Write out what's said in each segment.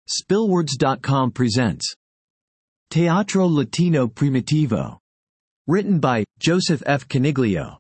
Spillwords.com presents Teatro Latino Primitivo. Written by Joseph F. Caniglio.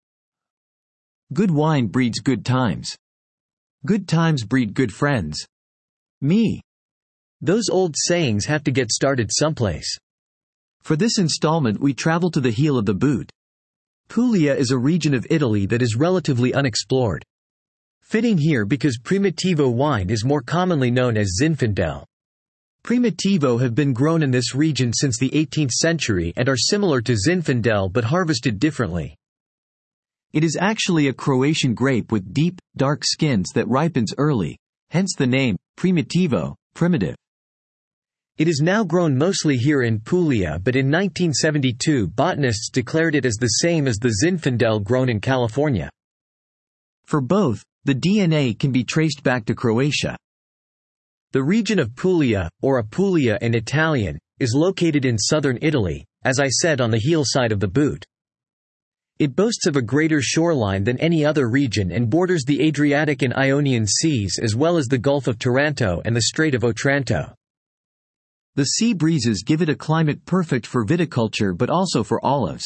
Good wine breeds good times. Good times breed good friends. Me. Those old sayings have to get started someplace. For this installment we travel to the heel of the boot. Puglia is a region of Italy that is relatively unexplored. Fitting here because Primitivo wine is more commonly known as Zinfandel. Primitivo have been grown in this region since the 18th century and are similar to Zinfandel but harvested differently. It is actually a Croatian grape with deep, dark skins that ripens early, hence the name, Primitivo, primitive. It is now grown mostly here in Puglia, but in 1972 botanists declared it as the same as the Zinfandel grown in California. For both, the DNA can be traced back to Croatia. The region of Puglia, or Apulia in Italian, is located in southern Italy, as I said, on the heel side of the boot. It boasts of a greater shoreline than any other region and borders the Adriatic and Ionian Seas as well as the Gulf of Taranto and the Strait of Otranto. The sea breezes give it a climate perfect for viticulture but also for olives.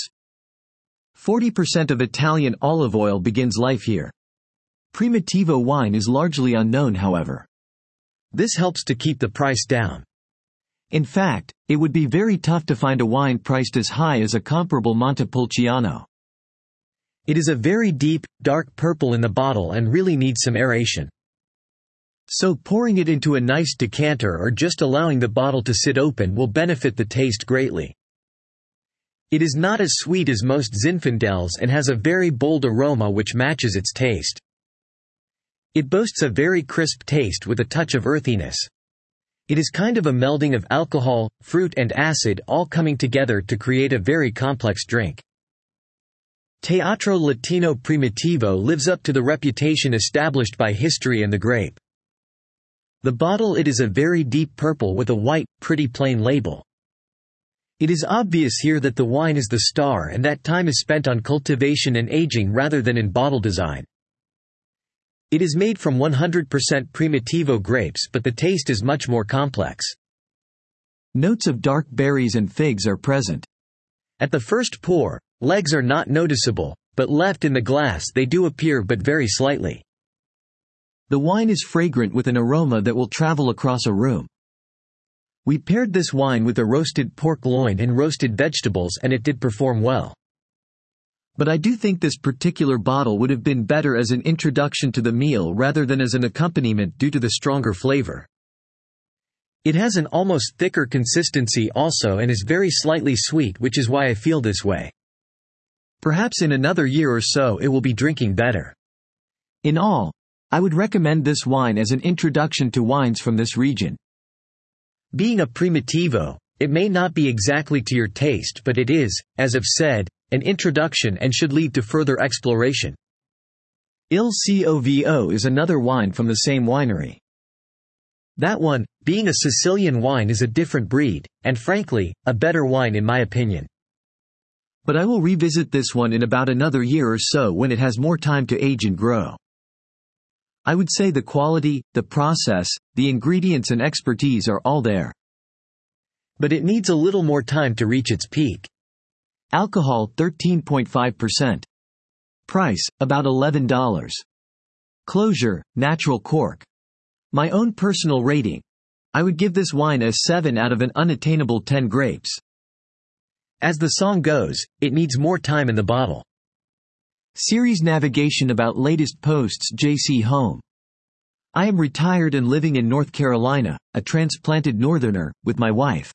40% of Italian olive oil begins life here. Primitivo wine is largely unknown, however. This helps to keep the price down. In fact, it would be very tough to find a wine priced as high as a comparable Montepulciano. It is a very deep, dark purple in the bottle and really needs some aeration. So pouring it into a nice decanter or just allowing the bottle to sit open will benefit the taste greatly. It is not as sweet as most Zinfandels and has a very bold aroma which matches its taste. It boasts a very crisp taste with a touch of earthiness. It is kind of a melding of alcohol, fruit and acid all coming together to create a very complex drink. Teatro Latino Primitivo lives up to the reputation established by history and the grape. The bottle, it is a very deep purple with a white, pretty plain label. It is obvious here that the wine is the star and that time is spent on cultivation and aging rather than in bottle design. It is made from 100% Primitivo grapes, but the taste is much more complex. Notes of dark berries and figs are present. At the first pour, legs are not noticeable, but left in the glass they do appear but very slightly. The wine is fragrant with an aroma that will travel across a room. We paired this wine with a roasted pork loin and roasted vegetables and it did perform well. But I do think this particular bottle would have been better as an introduction to the meal rather than as an accompaniment due to the stronger flavor. It has an almost thicker consistency also and is very slightly sweet, which is why I feel this way. Perhaps in another year or so it will be drinking better. In all, I would recommend this wine as an introduction to wines from this region. Being a Primitivo, it may not be exactly to your taste, but it is, as I've said, an introduction and should lead to further exploration. Il Covo is another wine from the same winery. That one, being a Sicilian wine, is a different breed, and frankly, a better wine in my opinion. But I will revisit this one in about another year or so when it has more time to age and grow. I would say the quality, the process, the ingredients and expertise are all there. But it needs a little more time to reach its peak. Alcohol 13.5%. Price, about $11. Closure, natural cork. My own personal rating. I would give this wine a 7 out of an unattainable 10 grapes. As the song goes, it needs more time in the bottle. Series navigation about latest posts. JC Home. I am retired and living in North Carolina, a transplanted northerner, with my wife.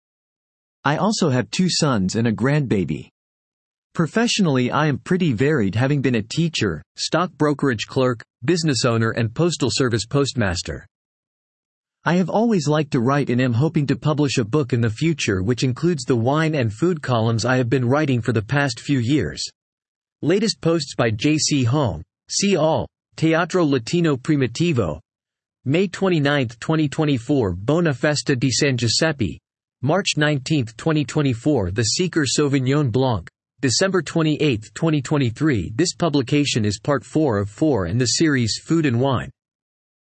I also have 2 sons and a grandbaby. Professionally I am pretty varied, having been a teacher, stock brokerage clerk, business owner and postal service postmaster. I have always liked to write and am hoping to publish a book in the future which includes the wine and food columns I have been writing for the past few years. Latest posts by JC Home. See all. Teatro Latino Primitivo. May 29, 2024. Bona Festa di San Giuseppe. March 19, 2024. The Seeker Sauvignon Blanc. December 28, 2023. This publication is part 4 of 4 in the series Food and Wine.